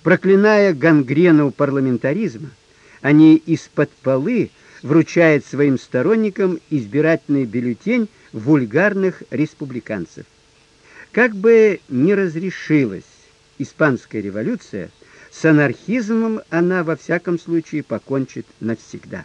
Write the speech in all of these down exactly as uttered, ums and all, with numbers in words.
Проклиная гангрену парламентаризма, они из-под полы вручают своим сторонникам избирательный бюллетень вульгарных республиканцев. Как бы ни разрешилась испанская революция, с анархизмом она во всяком случае покончит навсегда.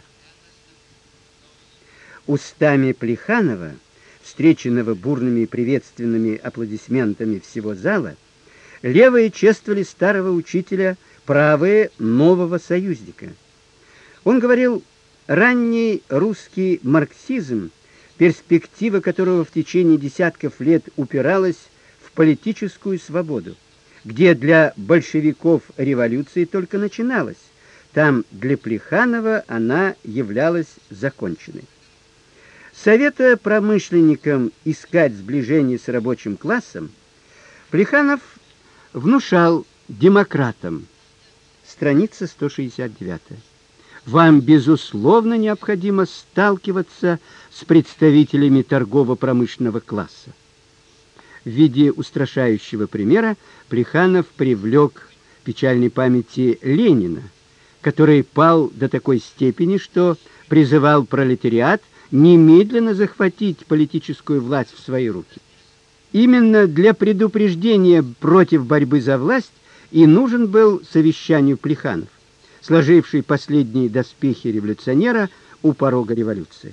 Устами Плеханова, встреченного бурными и приветственными аплодисментами всего зала, левые чествовали старого учителя, правые нового союзника. Он говорил: ранний русский марксизм, перспектива которого в течение десятков лет упиралась в политическую свободу, где для большевиков революция только начиналась, там для Плеханова она являлась законченной. Советуя промышленникам искать сближение с рабочим классом, Плеханов внушал демократам, страница сто шестьдесят девять: вам, безусловно, необходимо сталкиваться с представителями торгово-промышленного класса. В виде устрашающего примера Плеханов привлек печальной памяти Ленина, который пал до такой степени, что призывал пролетариат немедленно захватить политическую власть в свои руки. Именно для предупреждения против борьбы за власть и нужен был совещанию Плеханов, сложивший последние доспехи революционера у порога революции.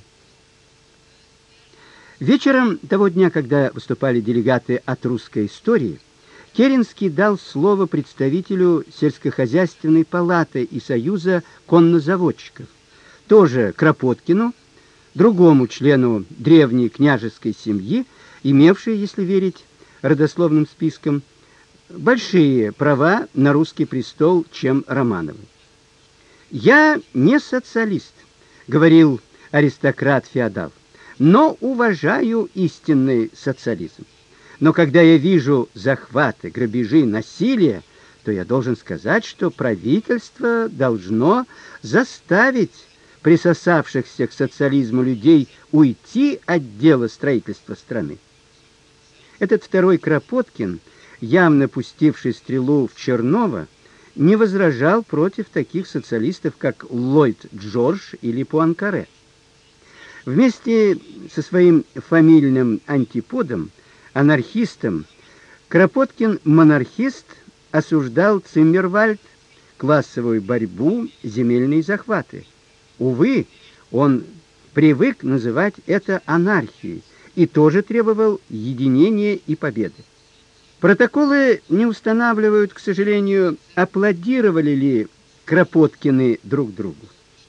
Вечером того дня, когда выступали делегаты от русской истории, Керенский дал слово представителю сельскохозяйственной палаты и союза коннозаводчиков, тоже Кропоткину, другому члену древней княжеской семьи, имевшей, если верить родословным спискам, большие права на русский престол, чем Романовы. «Я не социалист», — говорил аристократ-феодал, «но уважаю истинный социализм. Но когда я вижу захваты, грабежи, насилие, то я должен сказать, что правительство должно заставить присосавшихся к социализму людей уйти от дела строительства страны». Этот второй Кропоткин, явно пустивший стрелу в Чернова, не возражал против таких социалистов, как Ллойд Джордж или Пуанкаре. Вместе со своим фамильным антиподом, анархистом, Кропоткин-монархист осуждал Циммервальд, классовую борьбу, земельные захваты. Увы, он привык называть это анархией и тоже требовал единения и победы. Протоколы не устанавливают, к сожалению, аплодировали ли Кропоткины друг другу.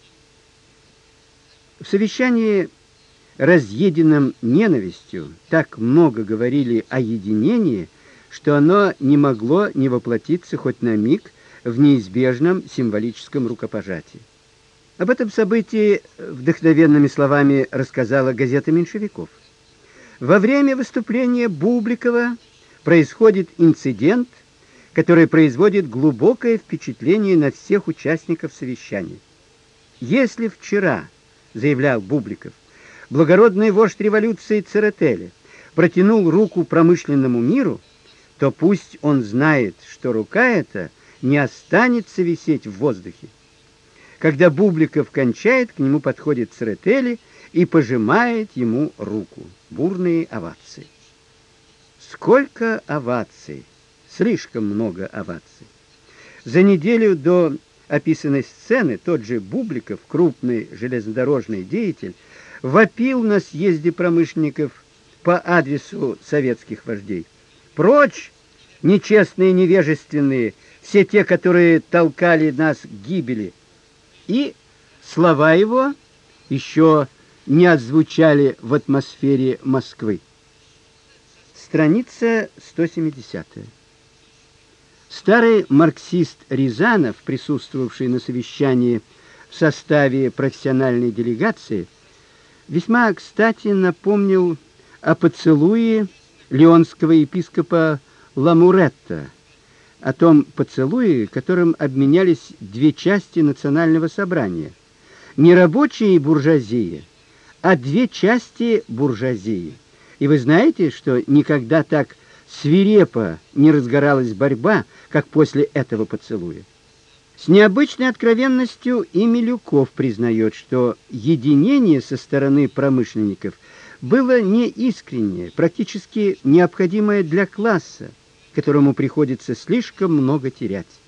В совещании, разъеденном ненавистью, так много говорили о единении, что оно не могло не воплотиться хоть на миг в неизбежном символическом рукопожатии. Об этом событии вдохновенными словами рассказала газета меньшевиков. Во время выступления Бубликова происходит инцидент, который производит глубокое впечатление на всех участников совещания. Если вчера, заявлял Бубликов, благородный вождь революции Церетели протянул руку промышленному миру, то пусть он знает, что рука эта не останется висеть в воздухе. Когда Бубликов кончает, к нему подходит Церетели и пожимает ему руку. Бурные овации. Сколько оваций! Слишком много оваций. За неделю до описанной сцены тот же Бубликов, крупный железнодорожный деятель, вопил на съезде промышленников по адресу советских вождей: «Прочь, нечестные, невежественные, все те, которые толкали нас к гибели!» И слова его еще не отзвучали в атмосфере Москвы. Страница сто семьдесят. Старый марксист Рязанов, присутствовавший на совещании в составе профессиональной делегации, весьма кстати напомнил о поцелуе леонского епископа Ламуретта, о том поцелуе, которым обменялись две части национального собрания, не рабочие и буржуазия, а две части буржуазии. И вы знаете, что никогда так свирепо не разгоралась борьба, как после этого поцелуя. С необычной откровенностью и Милюков признает, что единение со стороны промышленников было неискреннее, практически необходимое для класса, которому приходится слишком много терять.